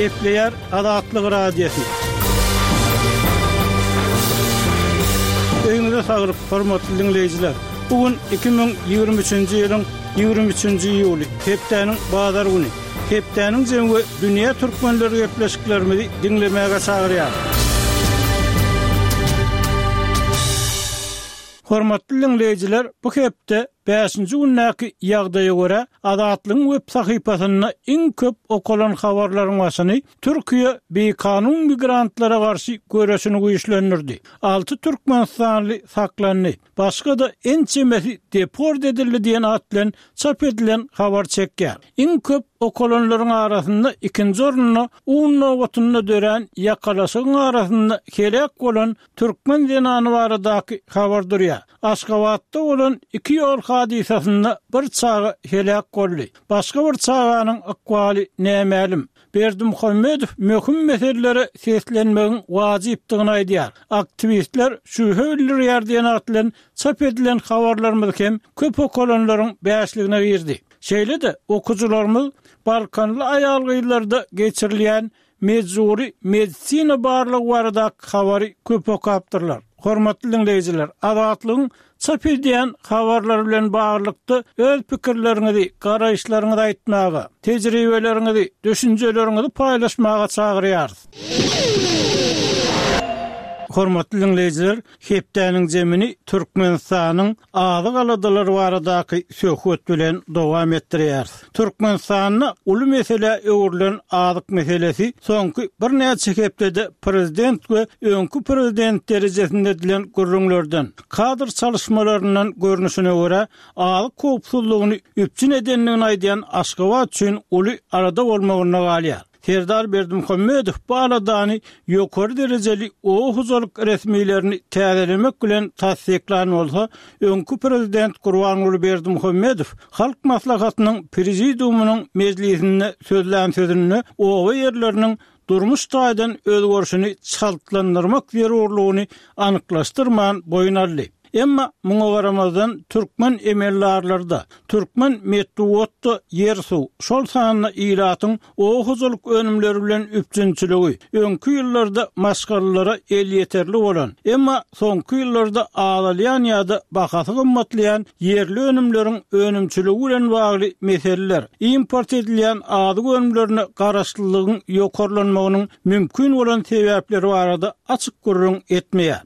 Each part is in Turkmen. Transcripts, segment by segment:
Kepler Adatlyk radiosu. Öňüňizde sagryp hormatly dinleýijiler. Bugün 2023-nji ýylyň 23-nji ýuly, hepdeniň bazar güni. Hepdeniň jemgy dünýä türkmenleri gepleşiklerimizi dinlemäge çagyrýar. Hormatly dinleýijiler, bu hepde 5-nji günnäki ýagdaýa görä Adatlyň web sahypasyna iň köp okulan habarlaryň başyny Türkiýe bekanun migrantlara garşy göreşini güýçlendirdi. 6 türkmenstanly saklandy. Başga da ençemesi deport edildi diýen at bilen çap edilen habar çekýär. Iň köp okulanlaryň arasynda ikinji orunna Unnowatynda dören ýakalaşygyň arasynda kelek bolan türkmen denany baradaky habar durýar. Aşgabatda olan 2 ýol hadisasynda bir çağa helak boldy. Başga bir çağanyň akwaly nämelim? Berdimuhammedow möhüm meselelere seslenmegiň wajypdygyny aýdýar. Aktivistler şu höwürler ýerden atlan çap edilen habarlarymyz hem köp okulanlaryň bäşligine girdi. Şeýle de okujularymyz Balkanly aýal gyýlarda geçirilýän mejburi medisina barlygy barada habary köp okapdyrlar. Hormatly dinleýijiler, Adatlyň çap edilen habarlar bilen baglykda öz pikirleriňizi, garaýşlaryňyzy aýtmaga, tejribeleriňizi, düşünjeleriňizi paýlaşmaga çagyrýarys. Hormatly dinleýijiler, hepdeniň jemini Türkmenistanyň azyk aladylary baradaky söhbet bilen dowam etdirýär. Türkmenistanyň uly mesele öwrülen azyk meselesi soňky bir näçe hepdede prezident we öňkü prezident derejesinde edilen gurrunlardan, kadr çalışmalaryndan görnüşine görä azyk kopsuzlygyny üpçün edenligini aýdýan Aşgabat üçin uly arada bolmagyna galýar. Serdar Berdimuhammedow bu aladany ýokary derejeli huzurlyk resmiýlerini täzelemek bilen tasdiklan bolsa, öňkü prezident Gurbanuly Berdimuhammedow halk maslahatynyň prezidiumynyň mejlisinde sözlän sözüni owa ýerleriniň durmuş taýdan özgörüşini çaltlandyrmak zerurlygyny anyklaşdyrman boyun aldy. Emma muňa garamazdan türkmen emellarlarda, türkmen metduwatda ýersu, şol sanyna ýylatyň huzurlyk önümleri bilen üpçünçiligi, öňkü ýyllarda maşgalalara el ýeterli bolan, emma soňky ýyllarda ağalyan ýa-da bahasy gymmatlayan ýerli önümleriň önümçiligi bilen bagly meseleler, import edilýän azyk önümlerine garaşlylygyň ýokarlanmagynyň mümkin bolan sebäpleri barada açyk gurrun etmeýär.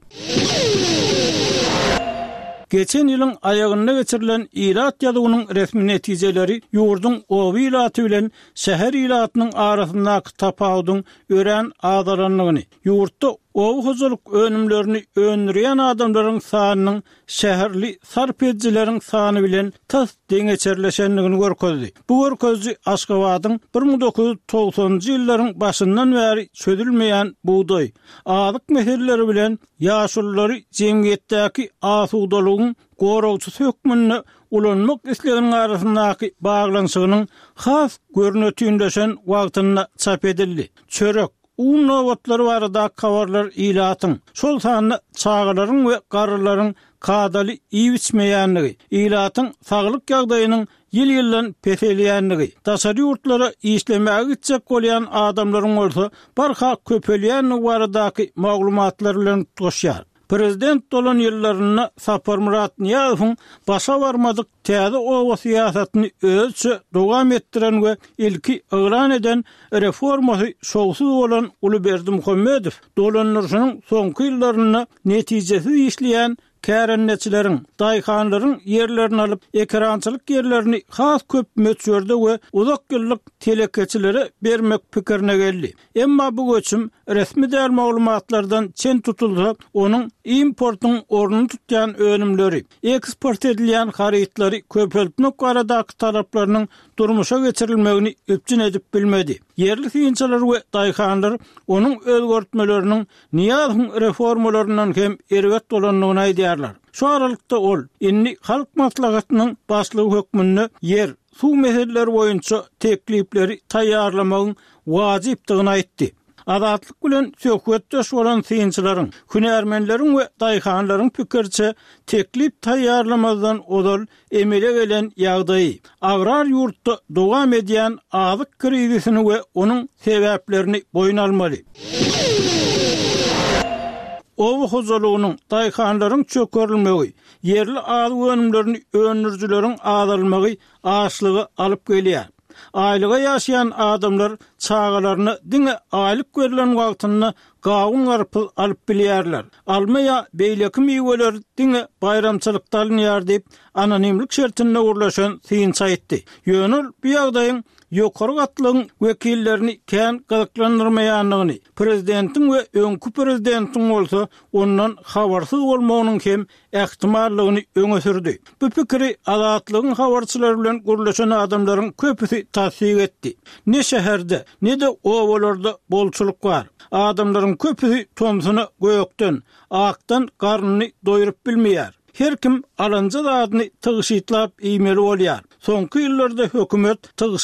Geçen ýylyň aýagynda geçirilen ýylat ýadygynyň resmi netijeleri ýurdun owy ýylaty bilen şäher ýylatynyň arasyndaky tapawdyň ören adaranlygyny, ýurtda owy huzurlyk önümlerini öndürýän adamlaryň sanynyň şäherli sarp edijileriň sany bilen tas deňeçerleşenligini görkezdi. Bu görkezdi Aşgabatyň 1990-njy ýyllaryň başyndan bäri çözülmeýän buğday, azyk meseleleri bilen ýaşullary jemgyýetdäki asudalygyň gorowçy hökmüne ulanmak isleginiň arasyndaky baglanşygynyň has görnetýündeşen wagtynda çap edildi. Çörek Unnowatlary barada habarlar ýylatyň, şol sanyny çağalaryň we garrylaryň kadaly iýiçmeýänligi, ýylatyň saglyk ýagdaýynyň ýyl-ýyldan peselýänligi, daşary ýurtlara işlemäge gitjek bolýan adamlaryň bolsa, barha köpelýän baradaky maglumatlar bilen tutuşýar. Prezident olan ýyllaryna Sapar Murat Niýazowyň başa barmadyk täze owa siýasatyny özçe dowam etdiren we ilki ýylan eden reformasy şowsuz bolan Uly Berdimuhammedow dolanlarynyň soňky ýyllaryna netijesiz işleýän kärenneçileriň, daýhanlaryň ýerlerini alyp ekrançylyk ýerlerini has köp möçürde we uzak ýyllyk telekeçilere bermek pikirine geldi. Emma bu göçüm resmi däl maglumatlardan çen tutulsa, onuň importyň ornuny tutýan önümleri, eksport edilýän harytlary köpeltmek baradaky talaplarynyň durmuşa geçirilmegini öpçün edip bilmedi. Yerli fiýinçiler we daýhanlar onuň özgörtmeleriniň Niýazowyň reformalaryndan hem erwet bolanlygyny aýdýarlar. Şu aralykda ol, inni halk maslahatynyň başlygy hökmünde yer, suw meseleleri boýunça teklipleri taýýarlamagyň wajypdygyny aýtdy. Azatlyk bilen söhbetdeş bolan synçylaryň, hünärmenleriň we daýhanlaryň pikirçe teklip taýýarlamazdan odal emele gelen ýagdaý, agrar ýurtda dowam edýän azyk krizisini we onuň sebäplerini boyun almaly. Owu hojalygynyň daýhanlaryň çökerilmegi, yerli azyk önümlerini önürjüleriň azalmagy aşlygy alyp gelýär. Aýlyga ýaşaýan adamlar çağalaryny diňe aýlyk verilen wagtyny gawun garpy alyp bilýärler. Almaya beýleki meýweler diňe bayramçylykda alynýar diýip anonimlik şertinde urlaşan synç aýtdy. Ýönül bu ýagdaýyň ýokary gatlygyň wekillerini kän gyzyklandyrmaýanlygyny, prezidentiň we öňkü prezidentiň bolsa ondan habarsyz bolmagynyň hem ähtimallygyny öňe sürdi. Bu pikiri azatlygyň habarçylary bilen gurlaşan adamlaryň köpüsi tasdik etdi. Ne şäherde, ne de owalarda bolçuluk bar. Adamlaryň köpüsi tomsuny göýekden, akdan garnyny doýurup bilmeýär. Her kim alanja adyny tygyşytlap iýmeli bolýar. Soňky ýyllarda hökümet